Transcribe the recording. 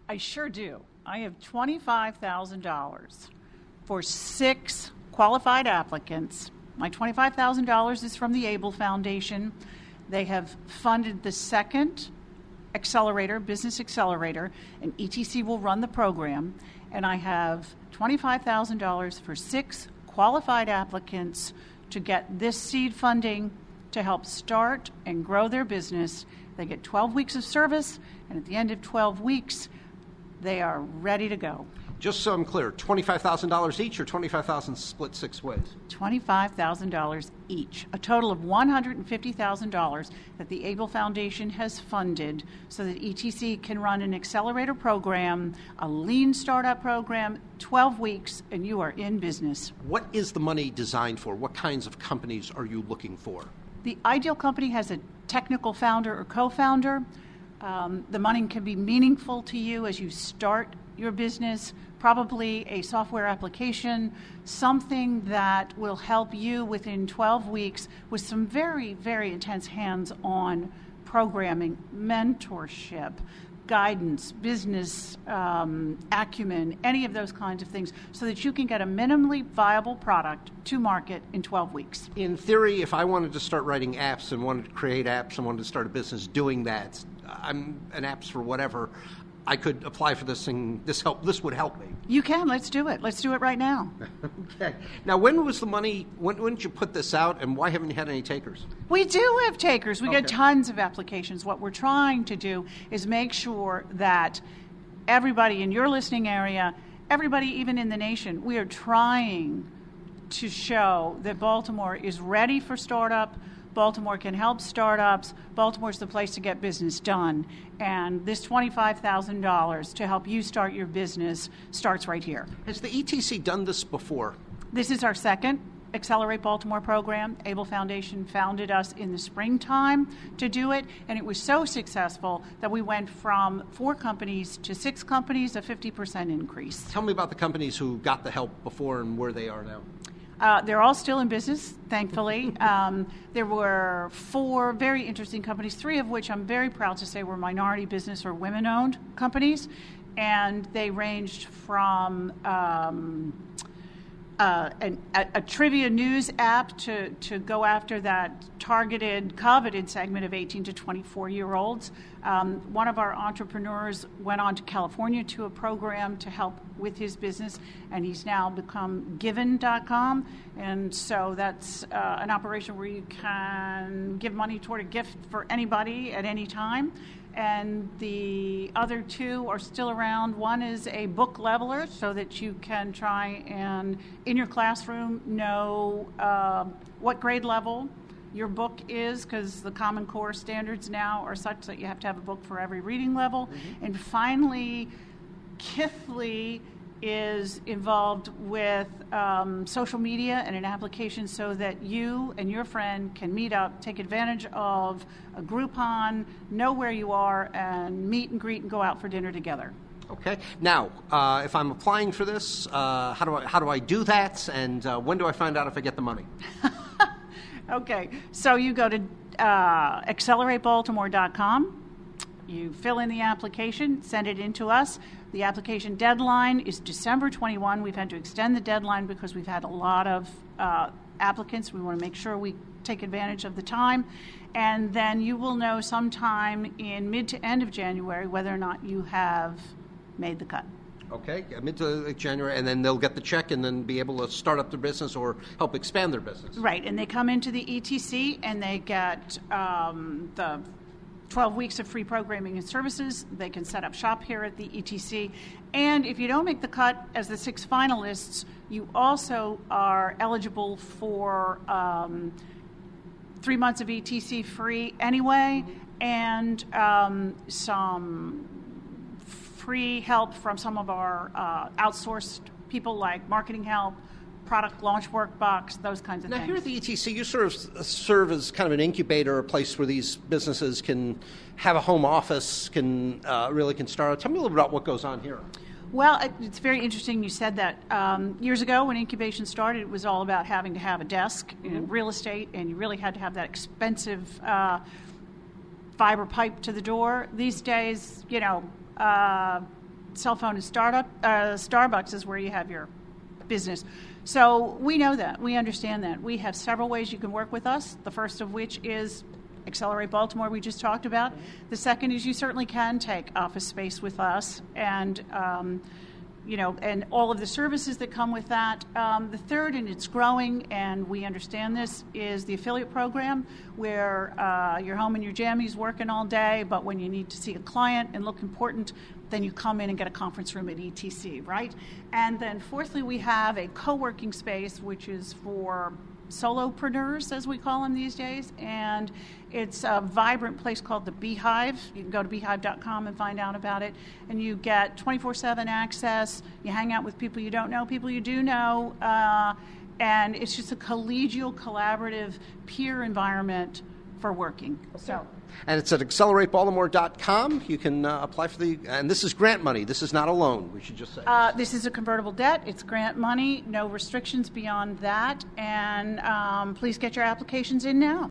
I sure do. I have $25,000 for 6 qualified applicants. My $25,000 is from the Able Foundation. They have funded the second accelerator, business accelerator, and ETC will run the program. And I have $25,000 for 6 qualified applicants to get this seed funding to help start and grow their business. They get 12 weeks of service, and at the end of 12 weeks, they are ready to go. Just so I'm clear, $25,000 each or $25,000 split 6 ways? $25,000 each, a total of $150,000 that the Able Foundation has funded so that ETC can run an accelerator program, a lean startup program, 12 weeks, and you are in business. What is the money designed for? What kinds of companies are you looking for? The ideal company has a technical founder or co-founder. The money can be meaningful to you as you start your business, probably a software application, something that will help you within 12 weeks with some very, very intense hands-on programming, mentorship, guidance, business acumen, any of those kinds of things, so that you can get a minimally viable product to market in 12 weeks. In theory, if I wanted to start writing apps and wanted to create apps and wanted to start a business doing that, I'm an apps for whatever, I could apply for this thing. This would help me. You can. Let's do it. Let's do it right now. Okay. Now, when was the money? When did you put this out, and why haven't you had any takers? We do have takers. We get tons of applications. What we're trying to do is make sure that everybody in your listening area, everybody even in the nation, we are trying to show that Baltimore is ready for startup. Baltimore can help startups. Baltimore's the place to get business done. And this $25,000 to help you start your business starts right here. Has the ETC done this before? This is our second Accelerate Baltimore program. Able Foundation founded us in the springtime to do it, and it was so successful that we went from 4 companies to 6 companies, a 50% increase. Tell me about the companies who got the help before and where they are now. They're all still in business, thankfully. There were 4 very interesting companies, 3 of which I'm very proud to say were minority business or women-owned companies, and they ranged from a trivia news app to go after that targeted, coveted segment of 18 to 24-year-olds. One of our entrepreneurs went on to California to a program to help with his business, and he's now become Given.com. And so that's an operation where you can give money toward a gift for anybody at any time. And the other 2 are still around. One is a book leveler, so that you can try and, in your classroom, know what grade level your book is, because the Common Core standards now are such that you have to have a book for every reading level. Mm-hmm. And finally, Kithly is involved with social media and an application so that you and your friend can meet up, take advantage of a Groupon, know where you are, and meet and greet and go out for dinner together. Okay. Now, if I'm applying for this, how do I do that, and when do I find out if I get the money? Okay. So you go to acceleratebaltimore.com. You fill in the application, send it in to us. The application deadline is December 21. We've had to extend the deadline because we've had a lot of applicants. We want to make sure we take advantage of the time. And then you will know sometime in mid to end of January whether or not you have made the cut. Okay, mid to January, and then they'll get the check and then be able to start up their business or help expand their business. Right, and they come into the ETC and they get the 12 weeks of free programming and services. They can set up shop here at the ETC. And if you don't make the cut as the 6 finalists, you also are eligible for 3 months of ETC free anyway, and some free help from some of our outsourced people like marketing help, product launch workbox, those kinds of things. Now, here at the ETC, you sort of serve as kind of an incubator, a place where these businesses can have a home office, can start. Tell me a little bit about what goes on here. Well, it's very interesting you said that. Years ago, when incubation started, it was all about having to have a desk in real estate, and you really had to have that expensive fiber pipe to the door. These days, cell phone and Starbucks is where you have your business. So we know that. We understand that. We have several ways you can work with us, the first of which is Accelerate Baltimore, we just talked about. The second is you certainly can take office space with us and and all of the services that come with that. The third, and it's growing, and we understand this, is the affiliate program, where you're home in your jammies working all day, but when you need to see a client and look important, then you come in and get a conference room at ETC, right? And then fourthly, we have a co-working space, which is for solopreneurs, as we call them these days, and it's a vibrant place called the Beehive. You can go to beehive.com and find out about it, and you get 24/7 access. You hang out with people you don't know, people you do know, and it's just a collegial, collaborative, peer environment for working. So. And it's at acceleratebaltimore.com. You can apply for and this is grant money. This is not a loan, we should just say. This is a convertible debt. It's grant money, no restrictions beyond that. And please get your applications in now.